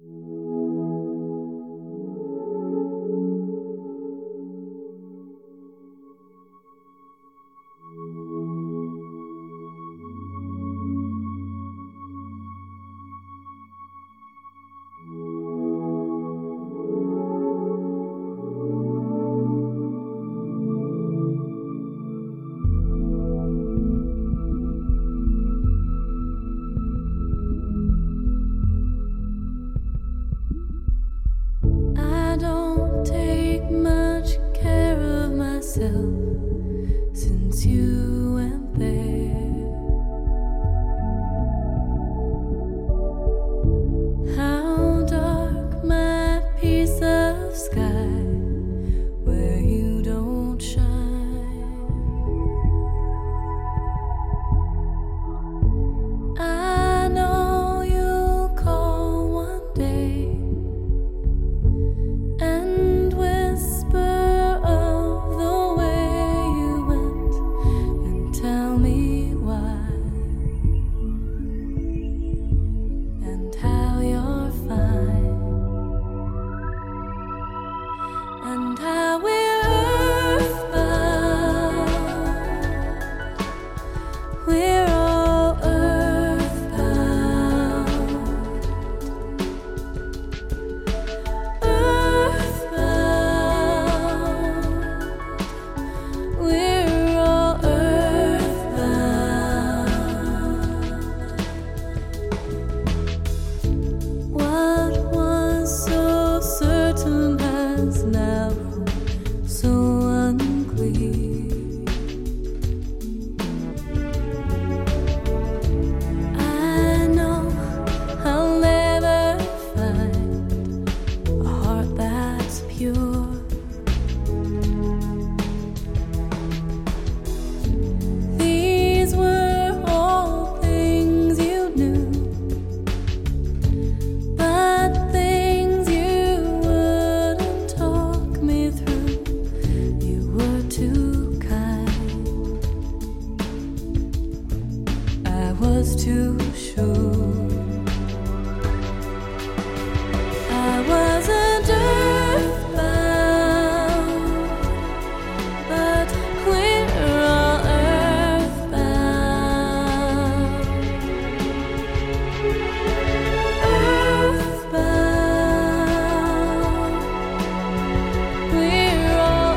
Since you went there, how dark my piece of sky where you don't shine. I know you'll call one day and whisper and how we're earthbound. We're all earthbound. Earthbound. We're all earthbound. What was so certain has now so unclear. I know I'll never find a heart that's pure. These were all things you knew, but things you wouldn't talk me through. You were too kind. I was too sure. I wasn't earthbound, but we're all earthbound. Earthbound. We're all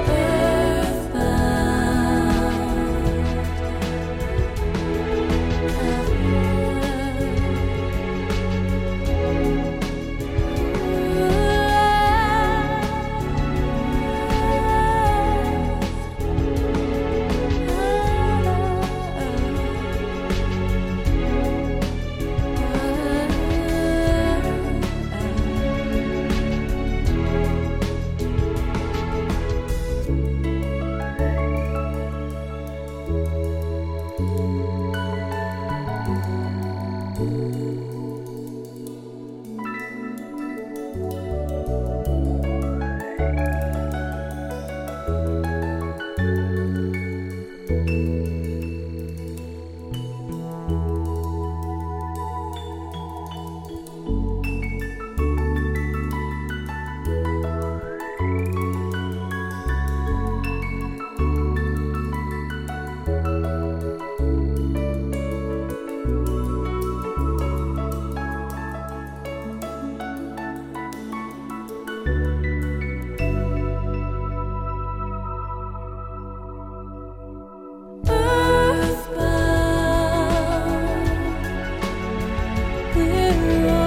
earthbound. We're